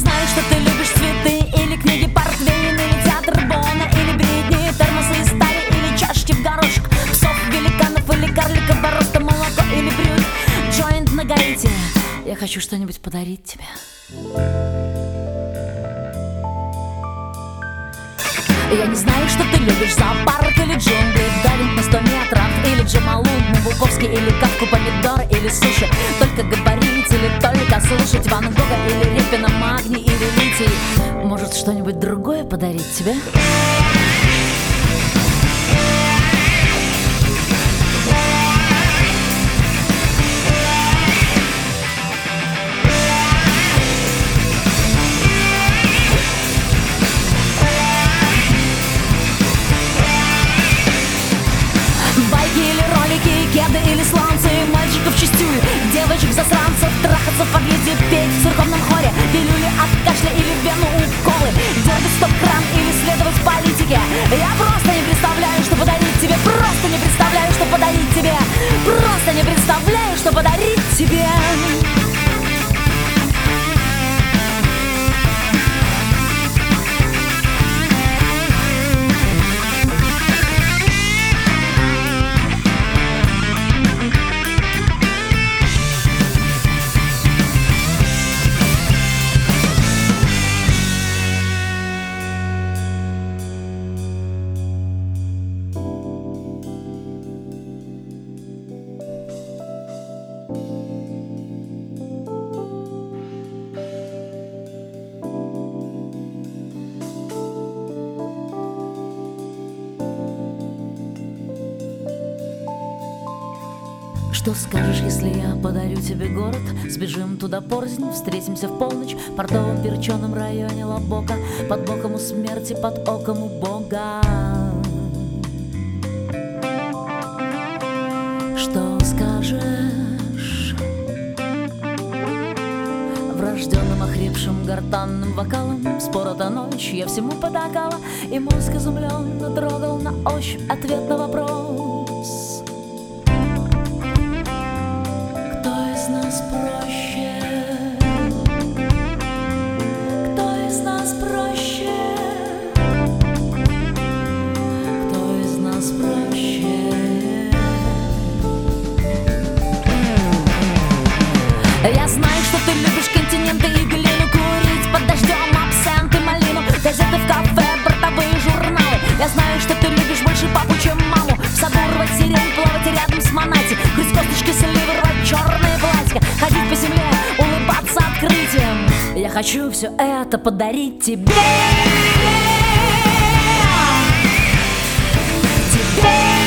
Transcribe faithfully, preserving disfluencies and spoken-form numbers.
знаю, что ты любишь цветы, или книги Портвейн, или театр Бона, или бредни, термосы из стали, или чашки в горошек, псов, великанов, или карликов, роста, молоко, или брют, джойнт на Гаити. Я хочу что-нибудь подарить тебе. Я не знаю, что ты любишь, зоопарк или джунгли, дайвинг на сто метров, или Джамалунгму, Буковский, или Кавку, помидоры, или суши, только говорить или только слушать Ван Гога, или Репина, магний, или литий. Может, что-нибудь другое подарить тебе? Кеды или сланцы, мальчиков чистюль, девочек-засранцев, трахаться в подъезде, петь в церковном хоре, пилюли от кашля или вену уколы, дергать стоп-кран или следовать политике. Я просто не представляю, что подарить тебе, просто не представляю, что подарить тебе, просто не представляю, что подарить тебе. Что скажешь, если я подарю тебе город? Сбежим туда порознь, встретимся в полночь в портовом перченом районе Лабока, под боком у смерти, под оком у Бога. Что скажешь? Врожденным, охрипшим, гортанным вокалом спорота ночь я всему потакала, и мозг изумленно трогал на ощупь ответ на вопрос. Проще. Кто из нас проще? Кто из нас проще? Я знаю, что ты любишь континенты и глину, курить под дождем абсент и малину, газеты в кафе, бортовые журналы. Я знаю, что ты любишь больше папу, чем маму, в саду рвать сирень, плавать рядом с Монати, грызть косточки сливы, рвать черные платья, ходить по земле, улыбаться открытием. Я хочу все это подарить тебе. Тебе.